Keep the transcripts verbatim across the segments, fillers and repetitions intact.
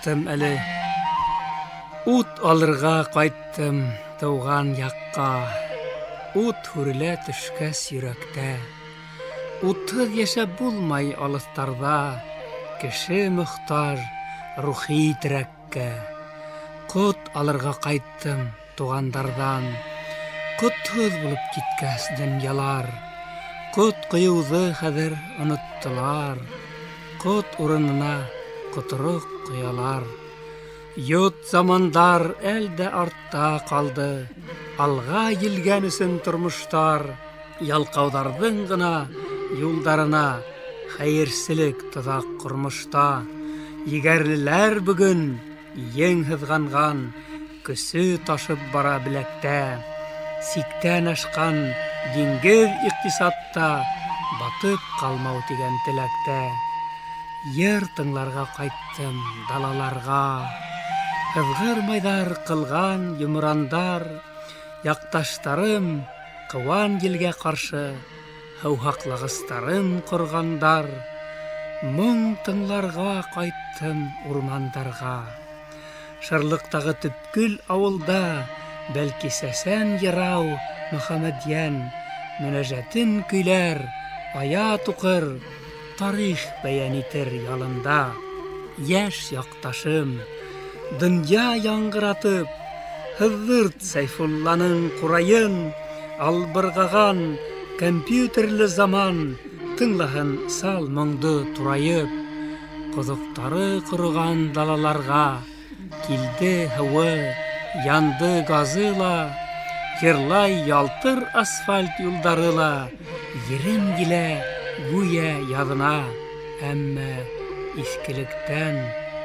кайттым әле. Ут алырга кайттым тауган якка. Ут хүрелә төшкәс йөрәктә. Утһыз яшәп булмай алыстарда. Кеше мөхтаҗ рухи терәккә. Кот алырга кайттым тугандардан. Котһыз булып киткәс дөньялар. Кот кыюзы хәзер оныттылар. Кот урынына котырык куялар. Ют замандар әлдә артта калды. Алга елгән өсөн тормыштар. Ялкаудардың гына юлдарына хәерселек тозак курмышта. Егәрлеләр бүген ең хызганган, көсө ташып бара беләктә. Сиктән ашкан диңгез икътисадта батып калмау дигән теләктә. Йыр тыңларга кайттым далаларга. Ызгыр майдар кылган йомрандар. Якташтарым кыуан елгә каршы һәүхаклагыстарын коргандар. Моң тыңларга кайттым урмандарга. Шырлыктагы төпкөл авылда бәлки сәсән ярау Мөхәммәдиян мөнәҗәтен көйләр, аят укыр, тарих бәян итер ялында. Яшь якташым, дөнья яңгыратып, Хызырт Сәйфулланың курайын, албыргаган компьютерлы заман, тыңлаһын сал моңды турайып. Козыктары корыган далаларга килде һавы, янды газыла. Йырлай ялтыр асфальт юлдарыла. Ерем килә гүя ядына. Әмма искелектән,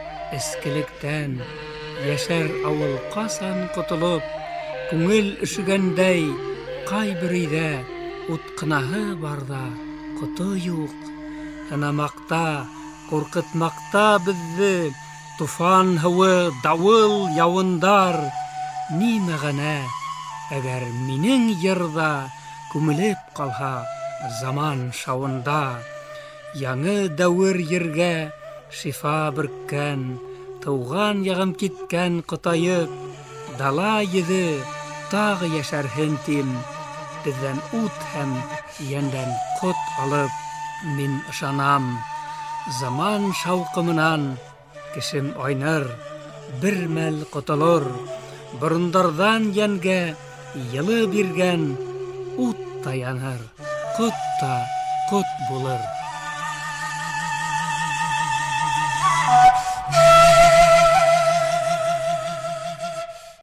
эскелектән яшәр авыл касан котылып, күңел өшегәндәй кайбер өйдә уткынаһы барда коты юк. Һынамакта, куркытмакта безне туфан һавы, давыл, явындар. Ни мәгънә әгәр минең йырда күмелеп калһа заман шавында. Яңы дәвер йөргә шифа берккән, тауган ягым киткән кытайып. Дала йөзе тагы яшәрһен тим. Бездән ут һәм яндән кот алып. Мин ышанам, заман шауқымынан кешем айныр, бер мәл котылыр. Борындардан янгә йылы биргән ут та яныр, кот та кот булыр.